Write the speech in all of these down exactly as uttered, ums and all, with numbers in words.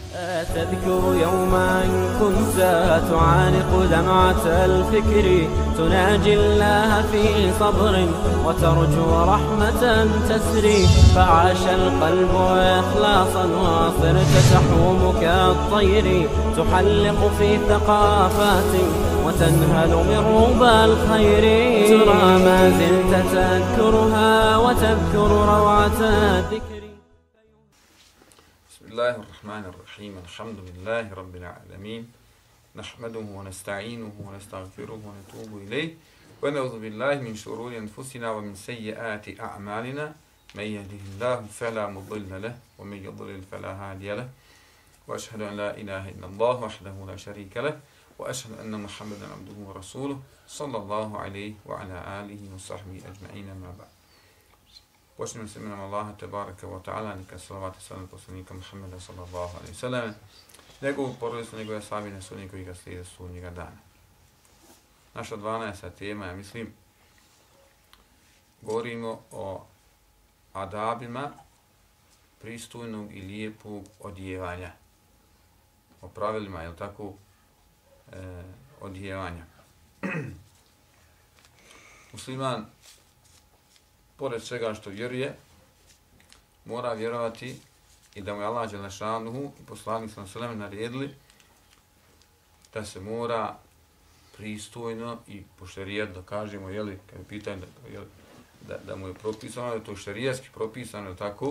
تذكر يوما كنت تعانق دمعة الفكر تناجي الله في صبر وترجو رحمة تسري فعاش القلب إخلاصا وصرت تحوم كالطير تحلق في ثقافات وتنهل من ربى الخير ترى ما زلت تذكرها وتذكر روعة الذكر. بسم الله الرحمن الرحيم. الحمد لله رب العالمين نحمده ونستعينه ونستغفره ونتوب إليه ونعوذ بالله من شرور أنفسنا ومن سيئات أعمالنا من يهده الله فلا مضل له ومن يضلل فلا هادي له وأشهد أن لا إله إلا الله وحده لا شريك له وأشهد أن محمدا عبده ورسوله صلى الله عليه وعلى آله وصحبه أجمعين. ما بعد. Počnemo se imenom Allaha tebareke wa ta'ala, neka salavat i salam poslanika Muhammeda sallallahu alaihi sallam, njegovu porodicu, njegove ashabine, sudnje koji ga slijede sudnjega dana. Naša dvanaesta tema, ja mislim, govorimo o adabima pristojnog i lijepog odjevanja. O pravilima, je li tako, e, odjevanja. Musliman, pored svega što vjeruje, mora vjerovati i da mu je Allah dželešanuhu i poslanik sallallahu alejhi ve sellem naredili da se mora pristojno i po šerijetu, da kažemo, jeli, kad je pitanje da, jeli, da, da mu je propisano, da je to šerijetski propisano, tako,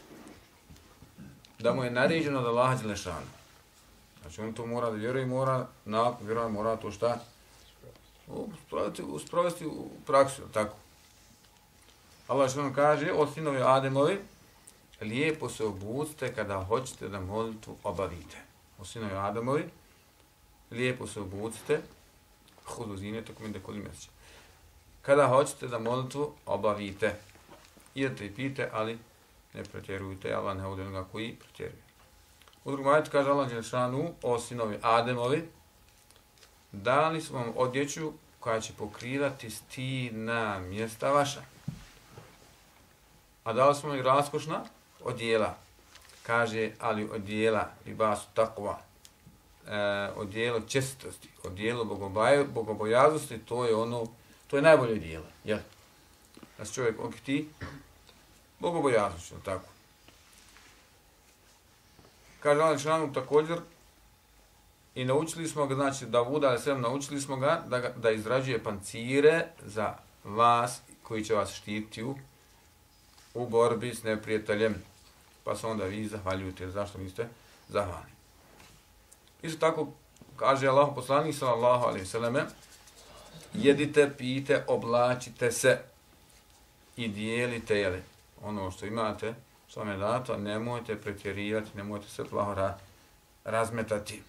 da mu je naređeno da Allah dželešanuhu. Znači on to mora da vjeruje i mora, nakon vjerovanja mora to šta? Sprovesti u praksu, tako. Allah što nam kaže, o sinovi Ademovi, lijepo se obucite kada hoćete da molitvu obavite. O sinovi Ademovi, lijepo se obucite, hudu zine, tako mi da koli mjeseče. Kada hoćete da molitvu obavite. Idete i pite, ali ne pretjerujte, Allah ne ovdje onoga koji pretjeruje. U drugom ajetu kaže Allah dželešanu, o sinovi Ademovi, dali smo vam odjeću koja će pokrivati stidna mjesta vaša. A dali smo i raskošna odjela. Kaže, ali odjela, libasu takva, e, odjelo čestitosti, odjelo bogobojaznosti, to je ono, to je najbolje odjelo. Jel? Da se čovjek okiti bogobojaznošću, tako. Kaže Allah dželešanu također, i naučili smo ga, znači Davuda alejhi selam, naučili smo ga da, ga da izrađuje pancire za vas koji će vas štititi u, u borbi s neprijateljem. Pa se onda vi zahvaljujete, zašto niste zahvalni. Isto tako kaže Allah poslanik sallallahu alejhi ve selleme, jedite, pijte, oblačite se i dijelite, jeli, ono što imate, što vam je dato, nemojte pretjerivati, nemojte se plaho ra, razmetati.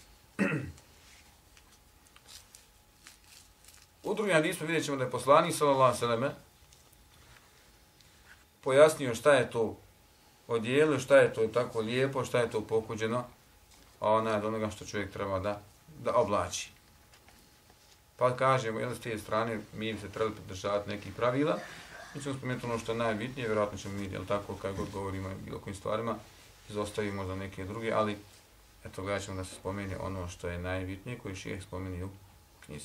U drugim hadismu vidjet ćemo da je poslanik sallallahu alejhi ve selleme pojasnio šta je to odjelo, šta je to tako lijepo, šta je to pokuđeno, a ona je od onoga što čovjek treba da, da oblači. Pa kažemo, jel, s te strane mi se trebali pridržavati nekih pravila, mi ćemo spomenuti ono što je najbitnije, vjerojatno ćemo mi, jel tako, kad god govorimo o bilo kojim stvarima, izostavimo za neke druge, ali eto, gledat ćemo da se spomeni ono što je najbitnije, koji šijeh spomeni u knjizi.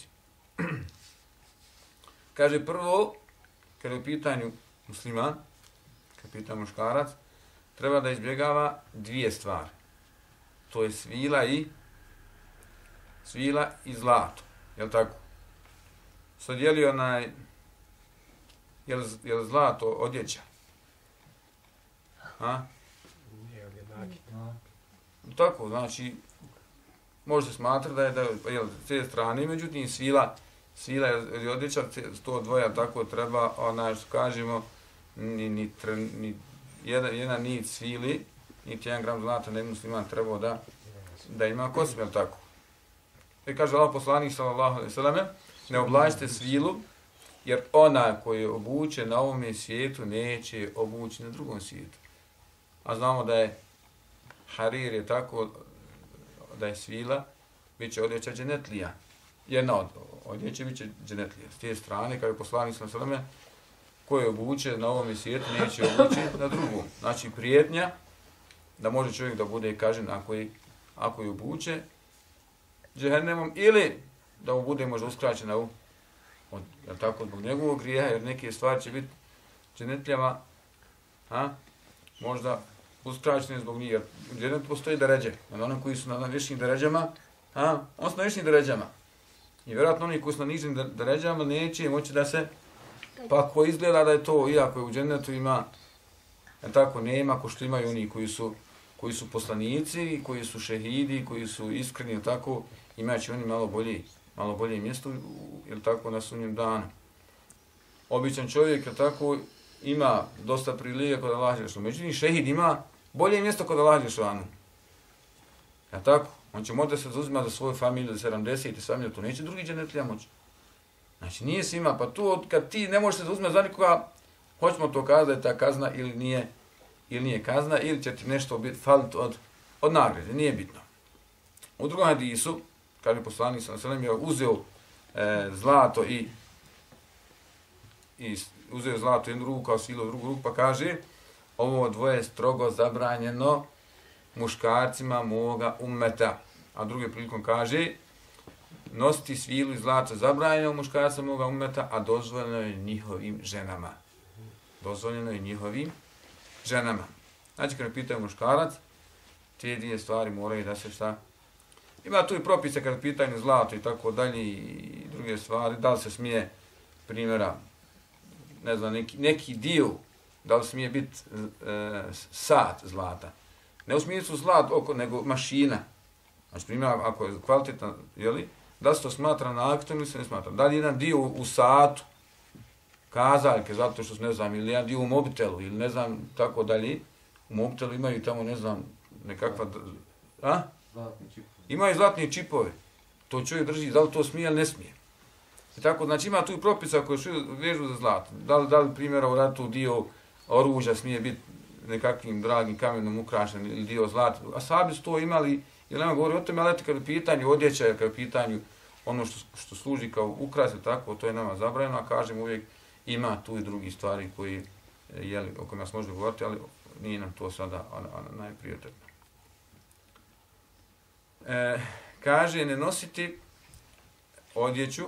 Kaže prvo, kada je u pitanju musliman, kada pita muškarac, treba da izbjegava dvije stvari. To je svila i svila i zlato. Jel' tako? Sad je li onaj, je li, je li zlato odjeća? A? Tako, znači, može se smatrati da je, da je s te strane, međutim svila, svila je odjeća, to dvoja tako treba, onaj što kažemo, ni, ni, ni jedan, jedan nit svili, niti jedan gram zlata ne musliman trebao da, da ima kod sebe, tako. I kaže Allah poslanik sallallahu alejhi ve selleme, ne oblačite svilu, jer ona koji je obuče na ovome svijetu neće obući na drugom svijetu. A znamo da je harir je tako, da je svila, bit će odjeća dženetlija. Jedna od odjeće bit će dženetlija. S te strane, kao je poslanik sallallahu alejhi ve selleme, koje obuče na ovom svijetu neće obući na drugom. Znači prijetnja da može čovjek da bude kažen ako je ako ju obuče, džehennemom, ili da mu bude možda uskraćena u, od, jer tako, zbog njegovog grijeha, jer neke stvari će biti dženetljama, a, možda uskraćene zbog njih, jer u dženetu postoji deređe, na onom koji su na, na višim deređama, a, on su na višim deređama. I vjerojatno oni koji su na nižim deređama neće moći da se, pa ako izgleda da je to, iako je u dženetu ima, jer tako, nema ko što imaju oni koji su, koji su poslanici, koji su šehidi, koji su iskreni, tako, imajući oni malo bolje, malo bolje mjesto, jer tako, na sudnjem danu. Običan čovjek, jer tako, ima dosta prilike kod Allaha dželešanu. Međutim, šehid ima bolje mjesto kod Allaha dželešanu. Ja tako, on će možda se zauzima za svoju familiju, za sedamdeset i sedam, to neće drugi dženetlija moći. Znači, nije svima, pa tu, kad ti ne možeš se zauzimati za nikoga, hoćemo to kazati da je ta kazna ili nije, ili nije kazna, ili će ti nešto biti falit od, od nagrade, nije bitno. U drugom hadisu, kaže poslanik sallallahu alejhi ve sellem, je uzeo e, zlato i, i uzeo zlato jednu ruku kao silu drugu ruku, pa kaže, ovo dvoje je strogo zabranjeno muškarcima moga ummeta. A druge prilikom kaže, nositi svilu i zlato zabranjeno muškarcima moga ummeta, a dozvoljeno je njihovim ženama. Dozvoljeno je njihovim ženama. Znači, kada pitaju muškarac, te dvije stvari moraju da se šta... Ima tu i propise kada pitaju zlato i tako dalje i druge stvari, da li se smije, primjera, ne znam, neki, neki dio, da li smije biti e, sat zlata. Ne u smislu zlat oko, nego mašina. Znači, primjera, ako je kvalitetna, jeli, da se to smatra naktom ili se ne smatra. Da li jedan dio u satu, kazaljke, zato što su, ne znam, ili jedan dio u mobitelu, ili ne znam, tako dalje. U mobitelu imaju tamo, ne znam, nekakva... A? Zlatni čipovi. Imaju zlatni čipovi. To čovjek drži, da li to smije ili ne smije. I tako, znači ima tu i propisa koje su vežu za zlato. Da li, da li primjera u ratu dio oružja smije biti nekakvim dragim kamenom ukrašen ili dio zlata. A sabi su to imali, jer nema govori o tome, ali kada je pitanju odjeća, kada je pitanju ono što, što služi kao ukras, tako, to je nama zabranjeno, a kažem uvijek ima tu i drugi stvari koji, jeli, o kojima se može govoriti, ali nije nam to sada najprioritetno. E, kaže, ne nositi odjeću,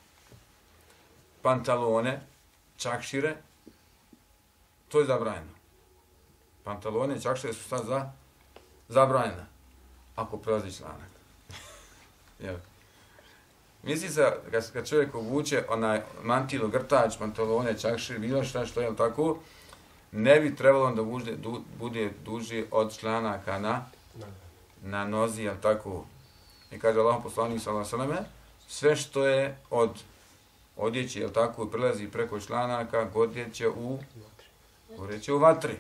pantalone, čakšire, to je zabranjeno. Pantalone i čakšire su sad za, zabranjena, ako prelazi članak. Jel? Misli se, kad, kad čovjek obuče onaj mantilu, grtač, pantalone, čakšire, bilo šta što je tako, ne bi trebalo da bude, du, bude duži od članaka na, na nozi, jel tako? I kaže Allah poslanik sallallahu alejhi ve sellem, sve što je od odjeće, jel tako, prelazi preko članaka, godjeće u, godjeće u vatri.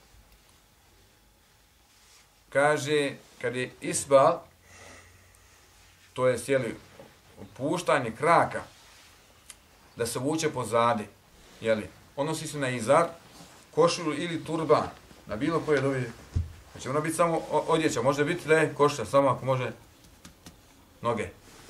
Kaže, kad je isbal, to je sjeli puštanje kraka, da se vuče pozadi, jeli, odnosi se na izar, košulju ili turban, na bilo koje dobi. Znači, ono biti samo odjeća, može biti da je košulja, samo ako može noge.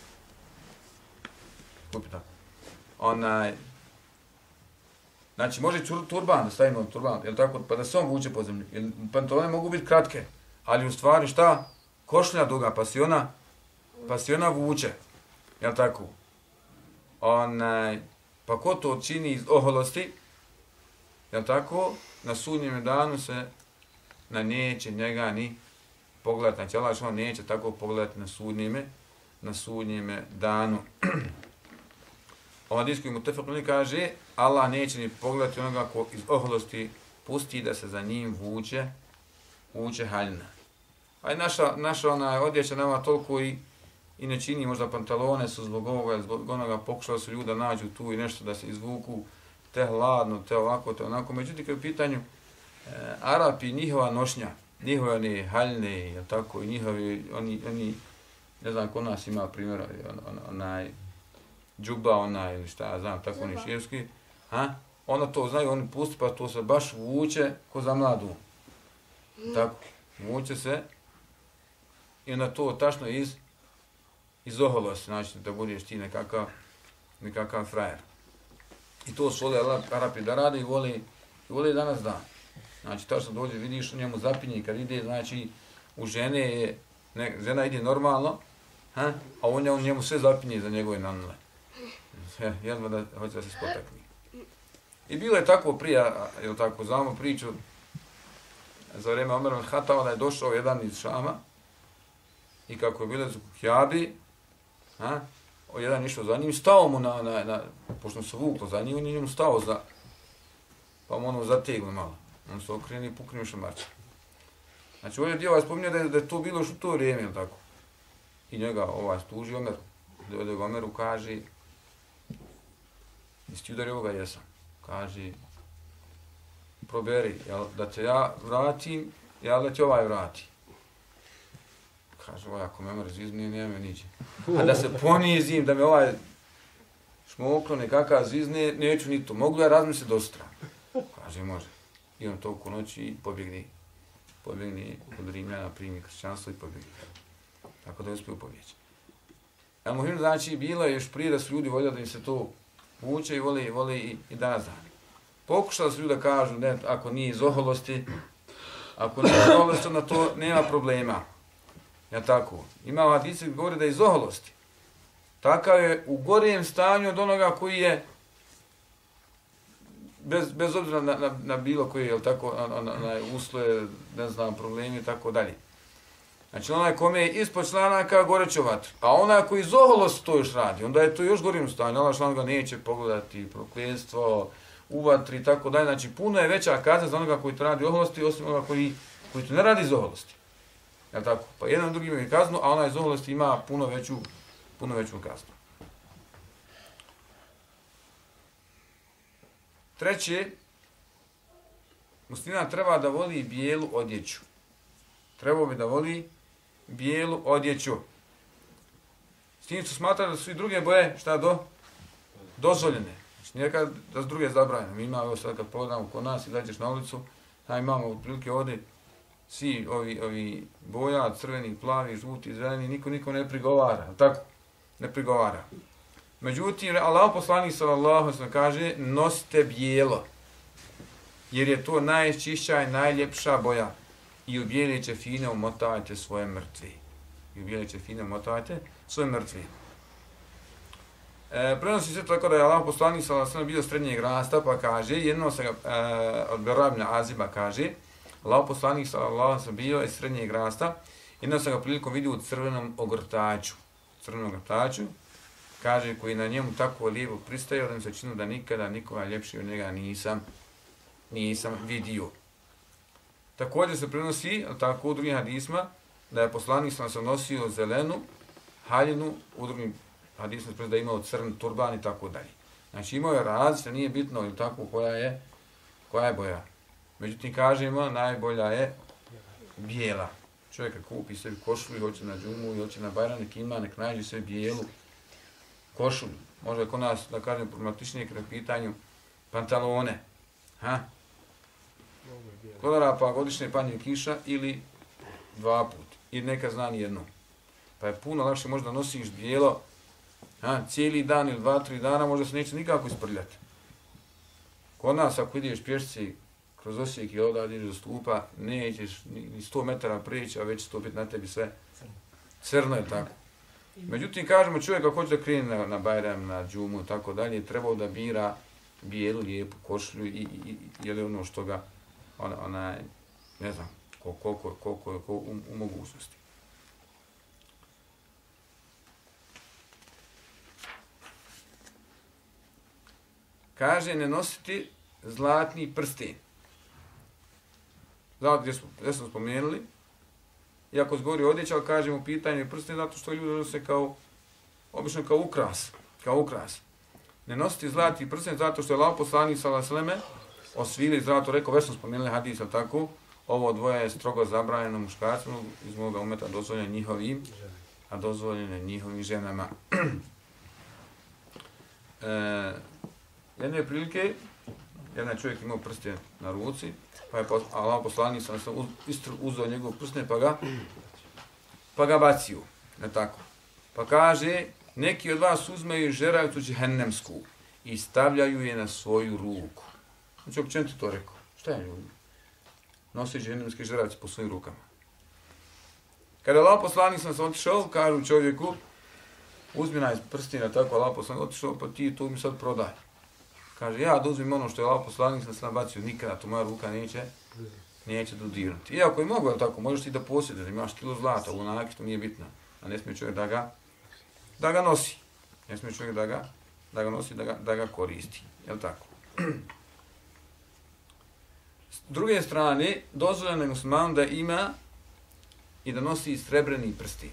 Kupi tako. Onaj, znači, može turban da stavimo turban, jel tako, pa da se on vuče po zemlji. Jer pantalone mogu biti kratke, ali u stvari šta? Košulja duga, pa si ona, pa si ona vuče, jel tako? Onaj, pa ko to čini iz oholosti, jel tako? Na sudnjem danu se na neće njega ni pogledati, znači Allah što on neće tako pogledati na sudnjeme, na sudnjeme danu. Ova disko mu tefakuni kaže, Allah neće ni pogledati onoga ko iz oholosti pusti da se za njim vuče, vuče haljina. A i naša, naša ona odjeća nama toliko i, i ne čini, možda pantalone su zbog ovoga, zbog onoga pokušali su ljuda nađu tu i nešto da se izvuku, te hladno, te ovako, te onako. Međutim, kad je u pitanju e, Arapi, njihova nošnja, njihove one haljne, jel tako, i njihovi, oni, oni, ne znam, ko nas ima primjera, on, on, onaj, džuba, onaj, ili šta ja znam, tako oni širski, ha? Ono to znaju, oni pusti, pa to se baš vuče ko za mladu. Tako, vuče se i onda to tačno iz, iz oholosti, znači da budeš ti nekakav, nekakav frajer. I to su vole Arapi da rade i vole, i vole danas dan. Znači, tačno dođe, vidiš u njemu zapinje, kad ide, znači, u žene je ne, žena ide normalno, ha? A on, on njemu sve zapinje za njegove nanule. Jedva da hoće da se spotakni. I bilo je tako prije, jel tako, znamo priču, za vrijeme Omer ibn Hataba da je došao jedan iz Šama i kako je bilo u Kjabi, ha? O, jedan išao za njim, stao mu na, na, na pošto se vuklo za njim, on je njemu stao za, pa mu ono zateglo malo. On se okreni i pukne u šamarče. Znači ovdje dio vas spominje da je, da je to bilo još u to vrijeme, jel tako? I njega ovaj stuži Omeru. Dode ga Omeru kaže, jesi ti udario ovoga? Jesam. Kaže, proberi, jel, da te ja vratim, jel da ti ovaj vrati. Kaže, ovaj, ako me Omer zvizne, nema me niđe. A da se ponizim, da me ovaj šmoklo nekakav zvizne, neću ni to. Mogu ja razmisliti do sutra. Kaže, može. I on toliko noći i pobjegni. Pobjegni od Rimljana, primi kršćanstvo i pobjegni. Tako da je uspio pobjeći. El muhim, znači, bilo je još prije da su ljudi voljeli da im se to vuče i vole, vole i, i danas dan. Pokušali su ljudi da kažu, ne, ako nije iz oholosti, ako nije iz oholosti, onda to nema problema. Ja tako. Ima hadisi koji govore da je iz oholosti. Takav je u gorijem stanju od onoga koji je bez, bez obzira na, na, na bilo koji, jel tako, na, na, na usloje, ne znam, problemi i tako dalje. Znači onaj kome je ispod članaka goreće vatru, a onaj koji iz oholosti to još radi, onda je to još gorijem stanju, onaj član ga neće pogledati, prokljetstvo, u vatri i tako dalje. Znači puno je veća kazna za onoga koji to radi oholosti, osim onoga koji, koji to ne radi iz oholosti. Jel tako? Pa jedan drugi ima kaznu, a onaj iz oholosti ima puno veću, puno veću kaznu. Treće, musliman treba da voli bijelu odjeću. Trebao bi da voli bijelu odjeću. S tim su smatrali da su i druge boje, šta do? Dozvoljene. Znači nekad da su druge zabranjene. Mi imamo, evo sad kad pogledamo kod nas i dađeš na ulicu, a imamo otprilike ovdje svi ovi, ovi boja, crveni, plavi, žuti, zeleni, niko niko ne prigovara. Tako? Ne prigovara. Međutim, Allah poslanik sallallahu alejhi ve sellem kaže, nosite bijelo, jer je to najčišća i najljepša boja. I u bijele ćefine umotavajte svoje mrtve. I u bijele ćefine umotavajte svoje mrtve. E, prenosi se tako da je Allah poslanik sallallahu alejhi ve sellem bio srednjeg rasta, pa kaže, jedno se ga, e, od Bera ibn Aziba kaže, Allah poslanik sallallahu alejhi ve sellem bio iz srednjeg rasta, jedno se ga prilikom vidio u crvenom ogrtaču. Crvenom ogrtaču, kaže, koji na njemu tako lijepo pristajao, da mi se činilo da nikada nikoga ljepši od njega nisam, nisam vidio. Također se prenosi, tako u drugim hadisma, da je poslanik sam se nosio zelenu haljinu, u drugim hadisma se prenosi da je imao crn turban i tako dalje. Znači imao je različite, nije bitno ili tako koja je, koja je boja. Međutim, kažemo, najbolja je bijela. Čovjek kupi sebi košulju, hoće na džumu i hoće na bajram, nek ima, nek nađe sve bijelu košulju. Možda je kod nas, da kažem, problematičnije kada pitanju pantalone. Ha? Kodara pa godišnje panje kiša ili dva put. I neka zna ni jedno. Pa je puno lakše možda nosiš bijelo, ha, cijeli dan ili dva, tri dana, možda se neće nikako isprljati. Kod nas ako ideš pješci kroz Osijek i odavde ideš do stupa, nećeš ni sto metara prijeći, a već će to biti na tebi sve crno je tako. Međutim, kažemo čovjek ako hoće da krene na, na bajram, na džumu i tako dalje, trebao da bira bijelu, lijepu košlju i, i, i je li ono što ga, ona, ona ne znam, koliko je koliko, koliko, u, u mogućnosti. Kaže, ne nositi zlatni prsten. Znate gdje smo, gdje smo spomenuli? Iako zgori odjeća, ali kažemo pitanje prsten zato što ljudi nose kao, obično kao ukras, kao ukras. Ne nositi zlatni prsten zato što je Allah poslanik sallallahu alejhi ve selleme osvili zlato, rekao, već smo spomenuli hadis, ali tako, ovo dvoje je strogo zabranjeno muškarcima, iz moga umeta dozvoljeno njihovim, a dozvoljeno njihovim ženama. e, jedne prilike, jedan čovjek imao prsten na ruci, pa je Allah poslanik sallallahu alejhi ve sellem uzeo njegov prsten pa ga, pa ga bacio, ne tako. Pa kaže, neki od vas uzmeju žeravicu džehennemsku i stavljaju je na svoju ruku. Znači, ako čem ti to rekao? Šta je ljudi? Nosi džehennemske žeravice po svojim rukama. Kada Allah poslanik sam se otišao, kažu čovjeku, uzmi naj prstina, tako Allah poslanik otišao, pa ti to mi sad prodaj. Kaže, ja da uzmim ono što je Allah poslanik sam se nabacio, nikada to moja ruka neće, neće dodirnuti. Iako je mogu, tako, možeš ti da posjedeš, imaš kilo zlata, u nakitu nije bitno, a ne smije čovjek da ga, da ga nosi. Ne smije čovjek da ga, da ga nosi, da ga, da ga koristi. Jel' tako? S druge strane, dozvoljeno je muslimanu da ima i da nosi srebrni prstin.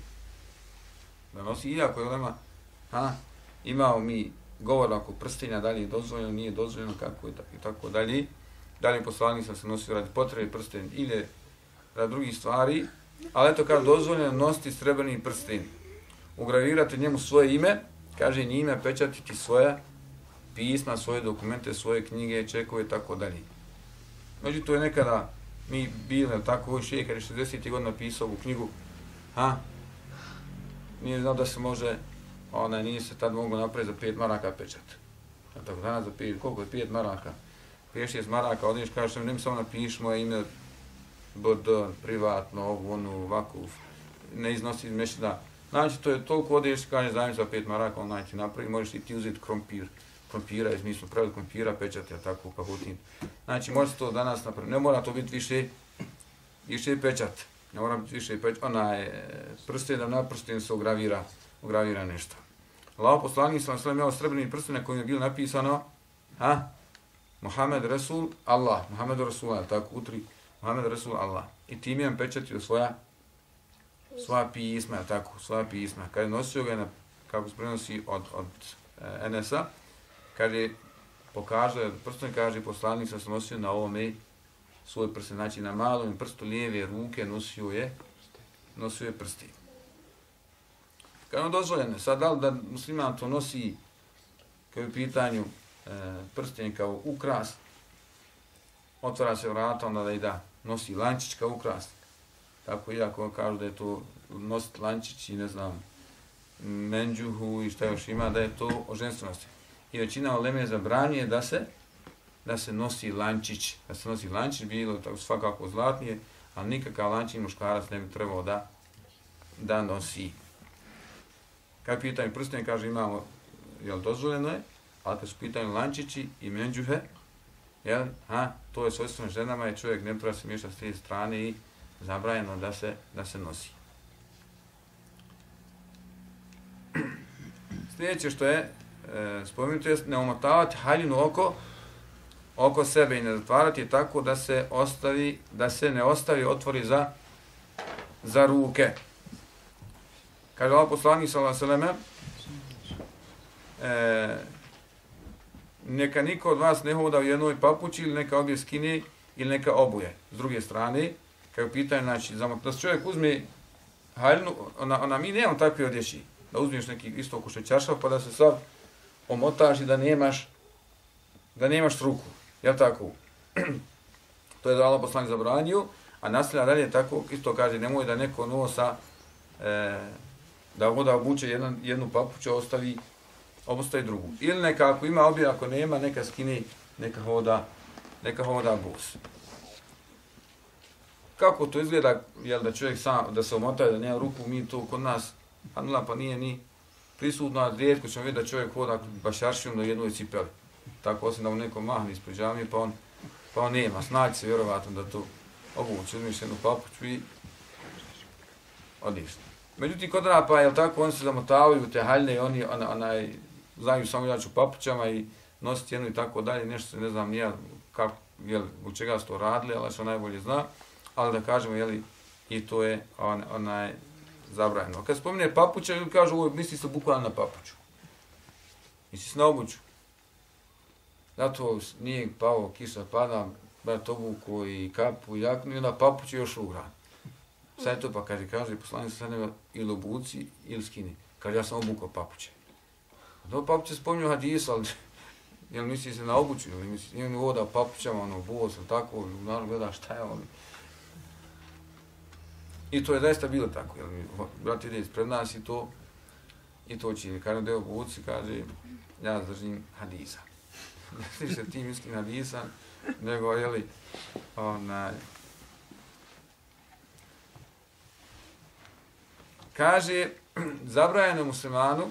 Da nosi, iako je ulema, ha, imao mi govor oko prstinja, da li je dozvoljeno, nije dozvoljeno, kako je i tako dalje. Da li je poslanik sam se nosio radi potrebe prsten ili radi drugih stvari, ali eto kaže dozvoljeno nositi srebrni prstin. Ugravirati njemu svoje ime, kaže njime pečatiti svoja pisma, svoje dokumente, svoje knjige, čekove i tako dalje. Međutim, to je nekada mi bili, tako ovoj šejh, kada je šezdesetih godina pisao u knjigu, ha, nije znao da se može, onaj, nije se tad moglo napraviti za pet maraka pečat. Tako danas za pet, koliko je pet maraka? pet šest maraka, odniš, kažeš, ne mi samo napiš moje ime, B D, privatno, ovu, onu, ovako, ne iznosi iz mešida. Znači, to je toliko odeš, kažeš, zajedno za pet maraka, onaj ti napravi, možeš i ti uzeti krompir, krompira, iz mi smo pravili krompira, pečati, a tako, pahutin. Znači, može se to danas napraviti, ne mora to biti više, više pečat, ne mora biti više pečat, onaj, prsten da na prsten se ugravira, ugravira nešto. Allah poslanik sam sve imao srebrni prsten na kojem je bilo napisano, ha, Muhammed Rasul Allah, Muhammed Rasul Allah, tako utri, Muhammed Rasul Allah. I tim je pečatio svoja, svoja pisma, tako, svoja pisma. Kad je nosio ga, na, kako se prenosi od, od e, N S A, kad je pokazao, prstom kaže poslanik sam se nosio na ovome svoj prsten, znači na malom prstu lijeve ruke nosio je, nosio je prsti. Kad je on dozvoljeno, sad da li da musliman to nosi kao u pitanju prsten kao ukras, otvara se vrata, onda da i da nosi lančić kao ukras. Tako iako kažu da je to nositi lančić i ne znam, menđuhu i šta još ima, da je to o ženstvenosti. I većina uleme zabranjuje da se da se nosi lančić, da se nosi lančić, bilo tako svakako zlatnije, ali nikakav lančić muškarac ne bi trebao da, da nosi. Kad pitanje prsten, kaže imamo, jel dozvoljeno je, ali kad su pitanju lančići i menđuhe, jel, ha, to je svojstveno ženama i čovjek ne treba se miješati s te strane i zabranjeno da se, da se nosi. Sljedeće što je e, spomenuto je ne omotavati haljinu oko, oko sebe i ne zatvarati je tako da se ostavi, da se ne ostavi otvori za, za ruke. Kaže Allah poslanik sallallahu alejhi ve sellem, e, neka niko od vas ne hoda u jednoj papući ili neka obje skine ili neka obuje. S druge strane, kao pitanje, znači, da se čovjek uzme haljinu, ona, ona mi nemamo takve odjeći, da uzmeš neki isto oko šećaršav pa da se sav omotaš i da nemaš, da nemaš ruku. Jel tako? To je da Allah poslanik zabranio, a nastavlja dalje tako, isto kaže, nemoj da neko nosa, e, da voda obuče jedan, jednu papuću, ostavi ostaje drugu. Ili neka, ako ima obje, ako nema, neka skini, neka hoda, neka hoda bos. Kako to izgleda, jel da čovjek sam, da se omotaje, da nema ruku, mi to kod nas, a nula pa nije ni prisutno, a rijetko ćemo vidjeti da čovjek hoda bašaršijom do jednoj cipeli. Tako osim da mu neko mahne ispred džamije, pa on, pa on nema, snaći se vjerovatno da to obuče, uzmiš jednu papuću i odiš. Međutim, kod rapa, jel tako, oni se zamotavaju te haljne i oni ona, onaj, znaju samo jaču papućama i nositi jednu i tako dalje, nešto se ne znam nija kako, jel, u čega su to radili, ali što najbolje zna, ali da kažemo, jeli, i to je on, onaj zabranjeno. Kad spominje papuća, ljudi kažu, ovo misli se bukvalno na papuću. Misli se na obuću. Zato nije pao, kiša pada, brat obuku i kapu i jaknu i onda papuć još ugran. Sad je to pa kaže, kaže, poslanik sa nema ili obuci ili skini. Kaže, ja sam obukao papuće. Do papuće spominju hadis, ali jel misli se na obuću, ili misli, nije mi voda papućama, ono, bos, ili tako, naravno gleda šta je ono. I to je zaista bilo tako, jel mi, brat ide ispred nas i to, i to čini. Kaže, da je obuci, kaže, ja držim hadisa. Ne sliš se ti misli hadisa, nego, jeli, onaj, kaže, zabranjeno muslimanu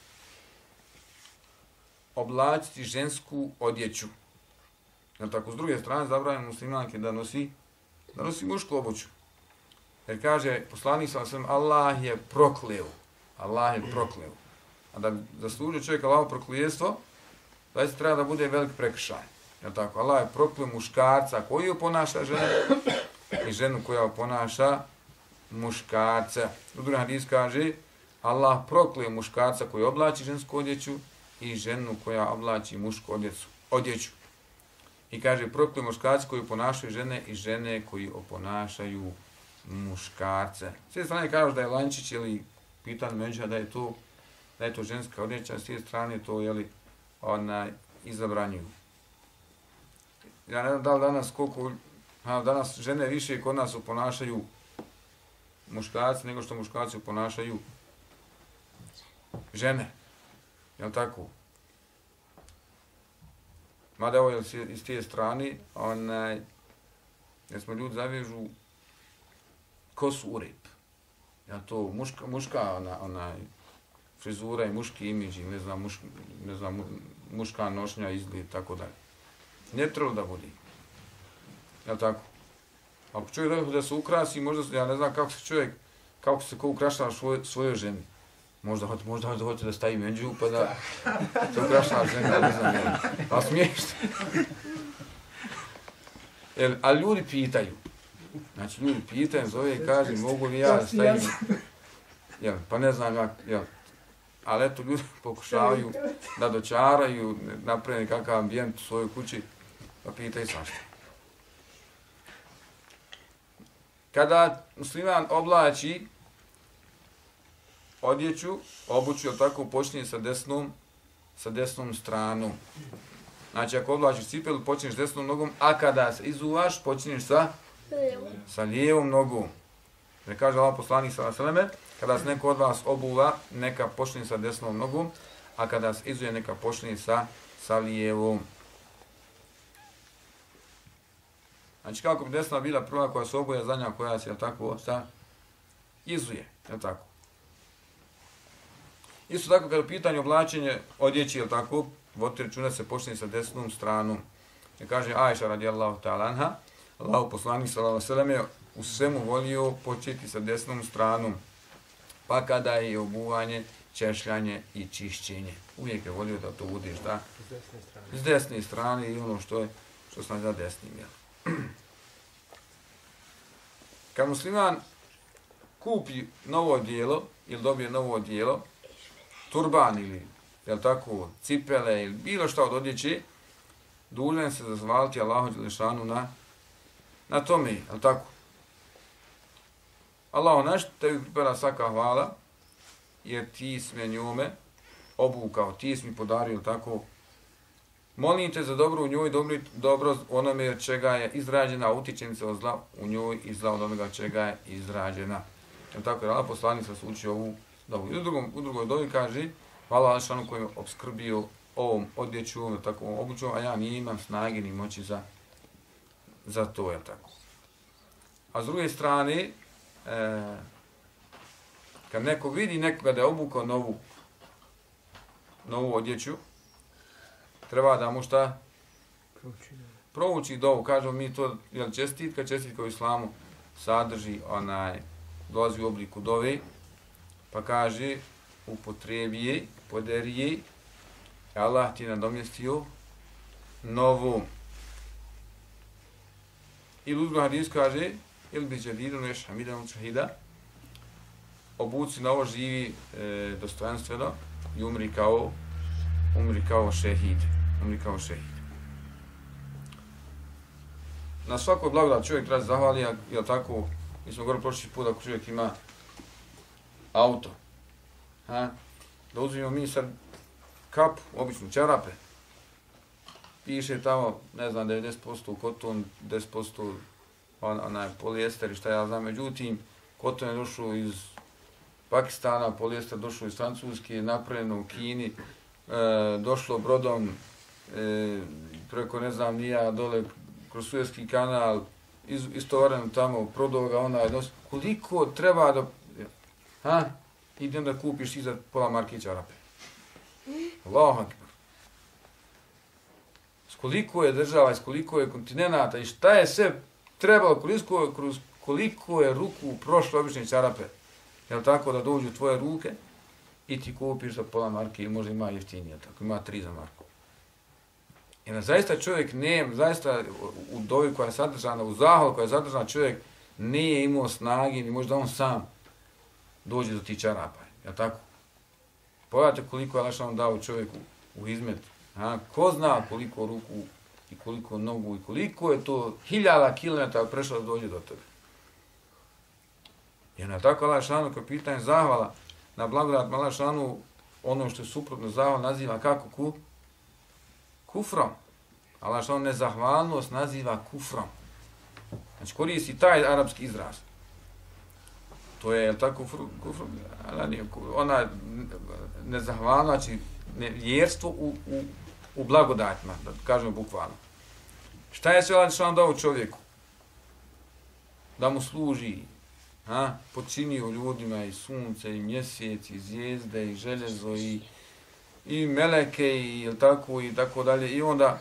oblačiti žensku odjeću. Jer tako, s druge strane, zabranjeno muslimanke da nosi, da nosi mušku obuću. Jer kaže, poslanik sallallahu alejhi ve sellem, Allah je prokleo. Allah je prokleo. A da zaslužio čovjek Allahovo prokletstvo, da se treba da bude velik prekršaj. Jer tako, Allah je prokleo muškarca koji oponaša ženu i ženu koja oponaša muškarca. U drugom hadisu kaže, Allah prokleo muškarca koji oblači žensku odjeću i ženu koja oblači mušku odjeću. odjeću. I kaže, prokleo muškarci koji oponašaju žene i žene koji oponašaju muškarce. S jedne strane kažu da je lančić ili pitan međa da je to da je to ženska odjeća, s jedne strane to je li onaj izabranjuju. Ja ne znam da li danas koliko a danas žene više kod nas oponašaju muškarci nego što muškarci oponašaju žene. Jel tako? Mada ovo je iz tije strane, onaj, jer smo ljudi zavežu kosu u rep. Ja to muška, muška ona, onaj, frizura i muški imidž, ne znam, muš, ne znam, muška nošnja, izgled, tako dalje. Ne trebalo da bude. Jel tako? Ako čovjek rekao da se ukrasi, možda, ja ne znam kako se čovjek, kako se ko ukrašava svoj, svojoj ženi. Možda hoće, možda hoće, hoće da stavi među, pa da se ukrašava žena, ne znam, jel. Pa smiješno. Jel, a ljudi pitaju. Znači, ljudi pitaju, zove i kaže, mogu li ja staviti, jel, pa ne znam jak, jel. Ali eto, ljudi pokušavaju da dočaraju, naprave kakav ambijent u svojoj kući, pa pitaju svašta. Kada musliman oblači odjeću, obuću, jel tako, počinje sa desnom, sa desnom stranom. Znači, ako oblačiš cipelu, počinješ desnom nogom, a kada se izuvaš, počinješ sa, sa lijevom nogom. Jer kaže Allah poslanik sallallahu alejhi ve selleme, kada se neko od vas obuva, neka počne sa desnom nogom, a kada se izuje, neka počne sa, sa lijevom. Znači, kako bi desna bila prva koja se obuje, zadnja koja se, jel tako, sa izuje, jel tako. Isto tako, kada je u pitanju oblačenje odjeći, jel tako, vodite računa se počne sa desnom stranom. Jer kaže Ajša radijallahu ta'ala anha, Allahu poslanik sallallahu alejhi ve selleme u svemu volio početi sa desnom stranom, pa kada je obuvanje, češljanje i čišćenje. Uvijek je volio da to bude šta? S desne strane. S desne strane i ono što je, što sam za desnim, jel? Kad musliman kupi novo odijelo ili dobije novo odijelo, turban ili, jel tako, cipele ili bilo šta od odjeće, dužan se zahvaliti Allahu dželešanu na, na tome, jel tako? Allahu naš, tebi pripada svaka hvala, jer ti si me njome obukao, ti si mi podario, jel tako? Molim te za dobro u njoj, dobro, dobro onome od čega je izrađena, a utičem se od zla u njoj i zla od onega čega je izrađena. Jel tako, jer Allah poslanik se učio ovu dobu. U, drugom, u drugoj dobi kaže, hvala Alšanu koji je obskrbio ovom odjeću, tako obućom, a ja nije imam snage ni moći za, za to, jel tako. A s druge strane, e, kad neko vidi nekoga da je obukao novu, novu odjeću, treba da mu šta? Prouči dovu. Kažemo mi to, jel čestitka, čestitka u islamu sadrži, onaj, dolazi u obliku dove, pa kaže, upotrebi je, poderi je, Allah ti nadomjestio novu. Ili uzgo hadis kaže, ili bi džadidu neš hamidan šahida, obuci novo živi e, dostojanstveno i umri kao, umri kao šehid. Umri kao šehid. Na svakoj blagodat čovjek treba zahvali, jel tako, mi smo govorili prošli put ako čovjek ima auto, ha? Da uzmimo mi sad kapu, običnu čarape, piše tamo, ne znam, devedeset posto koton, deset posto on, onaj polijester i šta ja znam, međutim, koton je došao iz Pakistana, polijester došao iz Francuske, napravljeno u Kini, e, došlo brodom e, preko, ne znam, nija dole kroz Suezki kanal, iz, istovareno tamo, prodao ga onaj, koliko treba da... Ha? Idi onda kupiš i za pola marke čarape. Allahu akbar. S koliko je država, s koliko je kontinenata i šta je sve trebalo, koliko, kroz koliko je ruku prošlo obične čarape. Jel tako, da dođu u tvoje ruke i ti kupiš za pola marke ili možda ima jeftinije, tako ima tri za marku. I na zaista čovjek ne, zaista u dovi koja je sadržana, u zahvalu koja je sadržana, čovjek nije imao snage ni možda on sam dođe do tih čarapa. Jel tako? Pogledajte koliko je Allah dao čovjeku u izmet. A, ko zna koliko ruku i koliko nogu i koliko je to hiljada kilometara prešlo da dođe do tebe. I na tako Allah šanu kao pitanje zahvala na blagodat Allah šanu ono što je suprotno zahvala naziva kako ku? Kufrom. Allah šanu nezahvalnost naziva kufrom. Znači koristi taj arapski izraz. To je, jel tako, kufr, ona nezahvalnost, znači nevjerstvo u, u, u blagodatima, da kažemo bukvalno. Šta je sve Allah šanu dao čovjeku? Da mu služi, ha? Počinio ljudima i sunce, i mjesec, i zvijezde, i željezo, i, i meleke, i, jel tako, i tako dalje. I onda,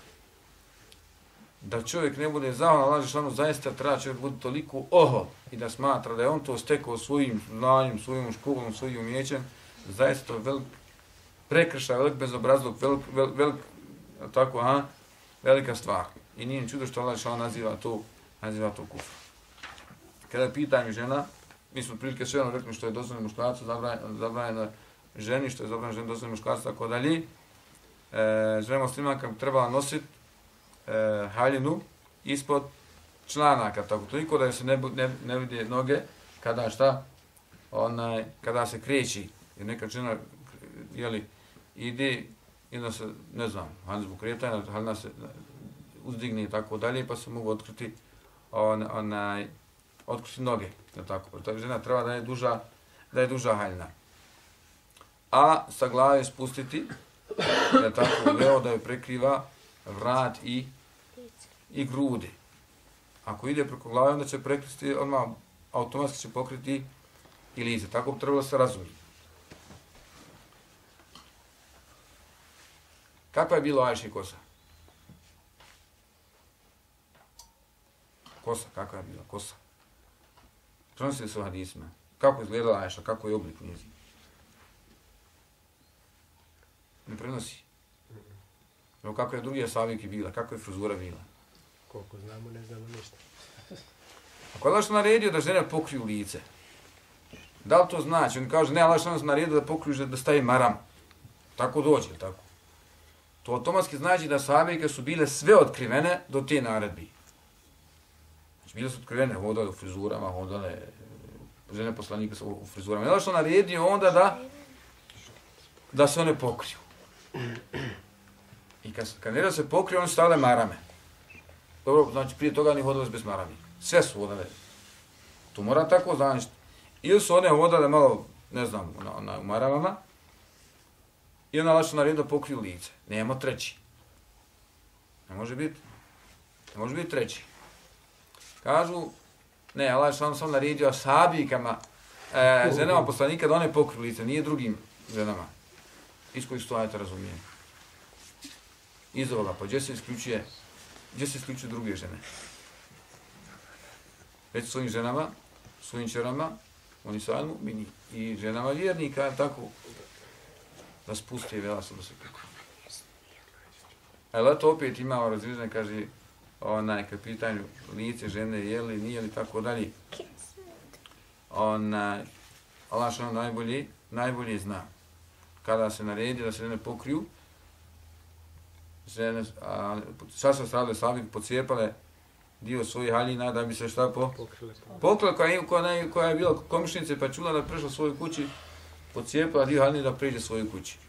da čovjek ne bude zahvalan Allah šanu, zaista treba čovjek bude toliko ohol i da smatra da je on to stekao svojim znanjem, svojim školom, svojim umjećem, zaista to je velik prekršaj, velik bezobrazluk, velik, velik, velik, tako, aha, velika stvar. I nije čudo što Allah šanu naziva to, naziva to kufr. Kada je pitanje žena, mi smo prilike sve ono rekli što je dozvoljeno muškarcu, zabranjeno ženi, što je zabranjeno ženi, dozvoljeno muškarcu, tako dalje. E, žena muslimanka bi trebala nositi e, haljinu ispod članaka, tako toliko da se ne, ne, ne vidi noge kada šta, onaj, kada se kreći. Jer neka žena, jeli, ide i da se, ne znam, haljina zbog kretanja, haljina se uzdigne i tako dalje, pa se mogu otkriti on, onaj, otkriti noge, je tako. Ta žena treba da je duža, da je duža haljina. A sa glave spustiti, je tako, leo da je prekriva vrat i, i grudi. Ako ide preko glave, onda će prekriti, odmah automatski će pokriti i lice. Tako bi trebalo se razumjeti. Kakva je bilo Ajši kosa? Kosa, kakva je bila kosa? Prenosili se u hadisima. Kako je izgledala Ajša, kako je oblik njezin? Ne prenosi. Evo kako je drugi ashabiki bila, kako je frizura bila. Koliko znamo, ne znamo ništa. Ako je Allah što naredio da žene pokriju lice, da li to znači? On kaže, ne, Allah što naredio da pokriju, da stavi maram. Tako dođe, tako. To automatski znači da ashabike su bile sve otkrivene do te naredbi. Znači, bile su otkrivene, hodale u frizurama, hodale, žene poslanika su u frizurama. I Allah što naredio onda da, da se one pokriju. I kad, kad ne se pokriju, one su stavile marame. Dobro, znači prije toga ni hodale bez marami. Sve su hodale. To mora tako znači. Ili su one hodale malo, ne znam, na, na, u maramama, i onda Allah što naredio da pokriju lice. Nemo treći. Ne može biti. Ne može biti treći. Kažu, ne, Allah što sam naredio ashabikama, e, ženama poslanika da one pokriju lice, nije drugim ženama. Iz kojih što ajte razumijem. Iz ovoga, pa gdje se isključuje, gdje se isključuju druge žene? Već svojim ženama, svojim čerama, oni su admu, mini, i ženama vjernika, tako, da spusti vela se da se kako. Ali to opet imao različne, kaže, onaj, kad pitanju lice žene, je li, nije li, tako dalje. Onaj, Allah što najbolje, najbolje zna. Kada se naredi da se žene pokriju, žene, a, šta su stradile slavike, pocijepale dio svojih haljina da bi se šta po... Pokrile, koja je, koja, koja je bila komišnice pa čula da prešla svojoj kući, pocijepala dio haljina da priđe svojoj kući.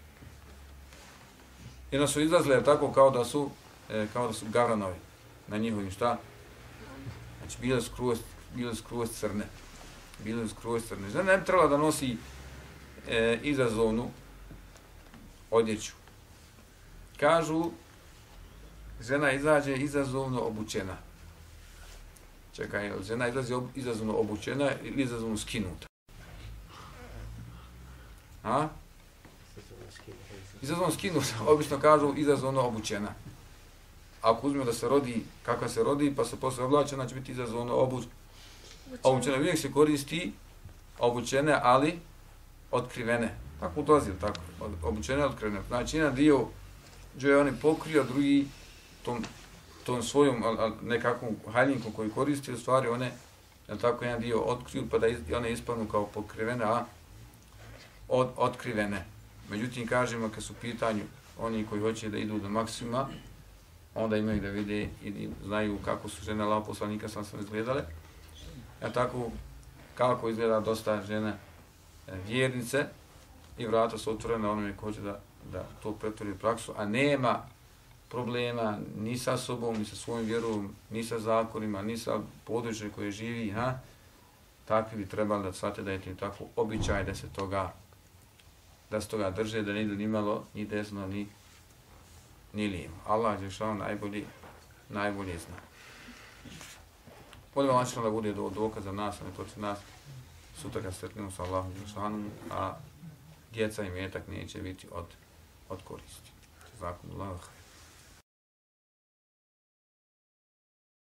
I onda su izlazile tako kao da su, e, kao da su gavranovi na njihovim šta. Znači bile skroz, bile skroz crne. Bile skroz crne. Žena ne bi trebala da nosi e, izazovnu odjeću. Kažu, žena izađe izazovno obučena. Čekaj, žena izlazi ob, izazovno obučena ili izazovno skinuta. A? Izazovno skinuta, obično kažu izazovno obučena. Ako uzmemo da se rodi, kakva se rodi, pa se posle oblače, ona će biti izazovno obu... obučena. Uvijek se koristi obučene, ali otkrivene. Tako dolazi, tako. Obučene, otkrivene. Znači, jedan dio gdje je on pokrio, drugi tom, tom svojom nekakvom haljinkom koju koristi, u stvari one, tako jedan dio otkriju, pa da iz, one ispanu kao pokrivene, a od, otkrivene. Međutim, kažemo, kad su u pitanju oni koji hoće da idu do maksimuma, onda imaju da vide i, i znaju kako su žene Allahov poslanika sam sam izgledale. A tako, kako izgleda dosta žene vjernice i vrata su otvorene onome ko hoće da, da to pretvori u praksu, a nema problema ni sa sobom, ni sa svojim vjerom, ni sa zakonima, ni sa područjem koje živi, ha? Takvi bi trebali da shvate da je tim tako običaj da se toga da se toga drže, da ne idu ni malo, ni desno, ni, ni lijevo. Allah je što najbolji, najbolje zna. Molim Allah da bude do dokaz za nas, a ne protiv nas, sutra kad sretnemo sa Allahom Đelšanom, a djeca i metak neće biti od, od koristi. Zakum Allah.